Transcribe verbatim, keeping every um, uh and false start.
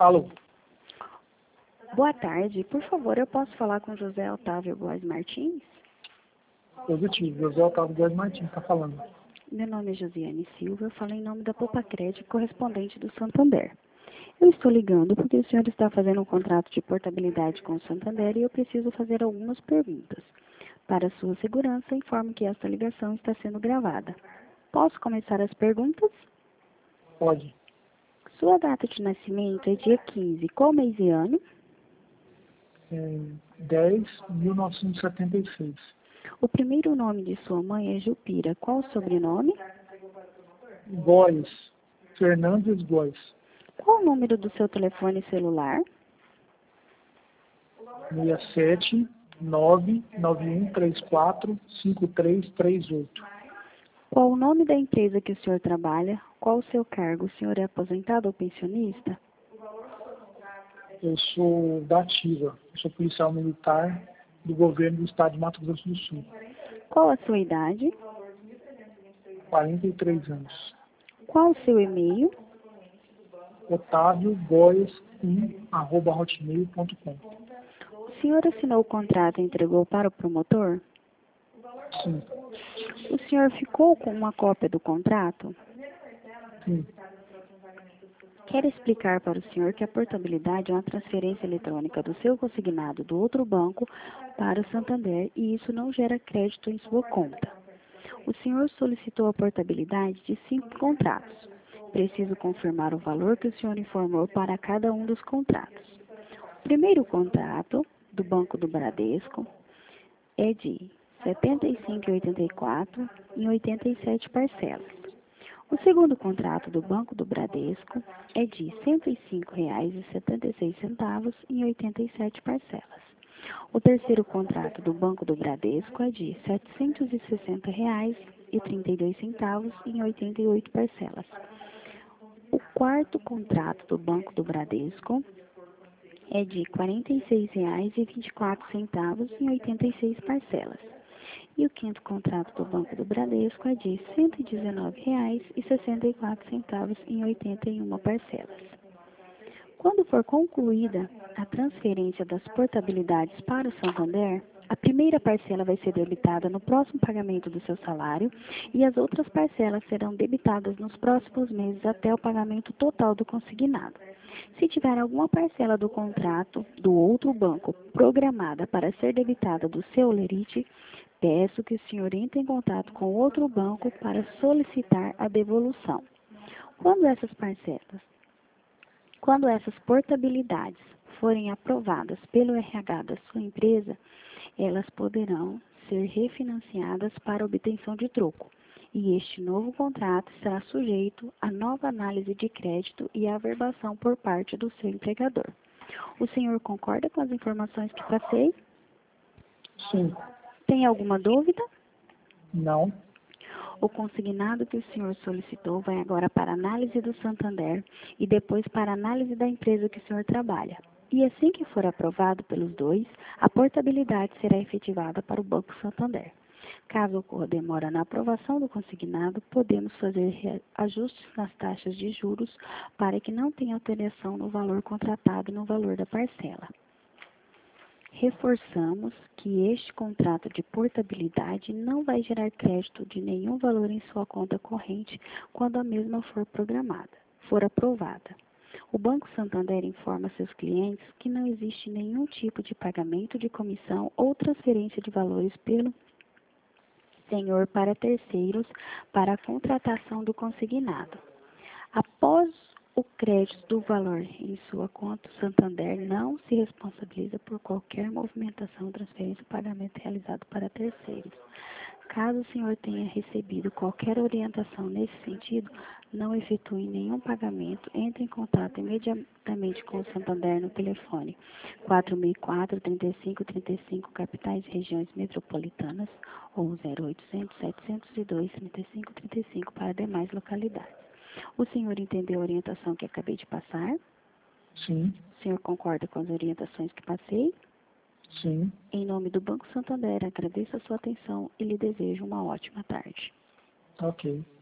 Alô? Boa tarde. Por favor, eu posso falar com José Otávio Góes Martins? Positivo. José Otávio Góes Martins está falando. Meu nome é Josiane Silva. Eu falo em nome da Popacred, correspondente do Santander. Eu estou ligando porque o senhor está fazendo um contrato de portabilidade com o Santander e eu preciso fazer algumas perguntas. Para sua segurança, informo que esta ligação está sendo gravada. Posso começar as perguntas? Pode. Sua data de nascimento é dia quinze. Qual mês e ano? É dez de mil novecentos e setenta e seis. O primeiro nome de sua mãe é Jupira. Qual o sobrenome? Góes. Fernandes Góes. Qual o número do seu telefone celular? seis sete nove nove um três quatro cinco três três oito. Qual o nome da empresa que o senhor trabalha? Qual o seu cargo? O senhor é aposentado ou pensionista? Eu sou da Ativa. Eu sou policial militar do governo do estado de Mato Grosso do Sul. Qual a sua idade? quarenta e três anos. Qual o seu e-mail? Otávio Góes um arroba hotmail ponto com. O senhor assinou o contrato e entregou para o promotor? Sim. O senhor ficou com uma cópia do contrato? Sim. Quero explicar para o senhor que a portabilidade é uma transferência eletrônica do seu consignado do outro banco para o Santander e isso não gera crédito em sua conta. O senhor solicitou a portabilidade de cinco contratos. Preciso confirmar o valor que o senhor informou para cada um dos contratos. O primeiro contrato do Banco do Bradesco é de setenta e cinco reais e oitenta e quatro centavos em oitenta e sete parcelas. O segundo contrato do Banco do Bradesco é de cento e cinco reais e setenta e seis centavos em oitenta e sete parcelas. O terceiro contrato do Banco do Bradesco é de setecentos e sessenta reais e trinta e dois centavos em oitenta e oito parcelas. O quarto contrato do Banco do Bradesco é de quarenta e seis reais e vinte e quatro centavos em oitenta e seis parcelas. E o quinto contrato do Banco do Bradesco é de cento e dezenove reais e sessenta e quatro centavos em oitenta e uma parcelas. Quando for concluída a transferência das portabilidades para o Santander, a primeira parcela vai ser debitada no próximo pagamento do seu salário e as outras parcelas serão debitadas nos próximos meses até o pagamento total do consignado. Se tiver alguma parcela do contrato do outro banco programada para ser debitada do seu lerite, peço que o senhor entre em contato com outro banco para solicitar a devolução. Quando essas parcelas, quando essas portabilidades forem aprovadas pelo R H da sua empresa, elas poderão ser refinanciadas para obtenção de troco. E este novo contrato será sujeito a nova análise de crédito e averbação por parte do seu empregador. O senhor concorda com as informações que passei? Sim. Tem alguma dúvida? Não. O consignado que o senhor solicitou vai agora para análise do Santander e depois para análise da empresa que o senhor trabalha. E assim que for aprovado pelos dois, a portabilidade será efetivada para o Banco Santander. Caso ocorra demora na aprovação do consignado, podemos fazer ajustes nas taxas de juros para que não tenha alteração no valor contratado e no valor da parcela. Reforçamos que este contrato de portabilidade não vai gerar crédito de nenhum valor em sua conta corrente quando a mesma for programada, for aprovada. O Banco Santander informa seus clientes que não existe nenhum tipo de pagamento de comissão ou transferência de valores pelo senhor para terceiros para a contratação do consignado. Após o crédito do valor em sua conta, o Santander não se responsabiliza por qualquer movimentação, transferência ou pagamento realizado para terceiros. Caso o senhor tenha recebido qualquer orientação nesse sentido, não efetue nenhum pagamento, entre em contato imediatamente com o Santander no telefone quatro seis quatro, três cinco três cinco, capitais e regiões metropolitanas, ou zero oitocentos, setecentos e dois, trinta e cinco trinta e cinco para demais localidades. O senhor entendeu a orientação que acabei de passar? Sim. O senhor concorda com as orientações que passei? Sim. Em nome do Banco Santander, agradeço a sua atenção e lhe desejo uma ótima tarde. Ok.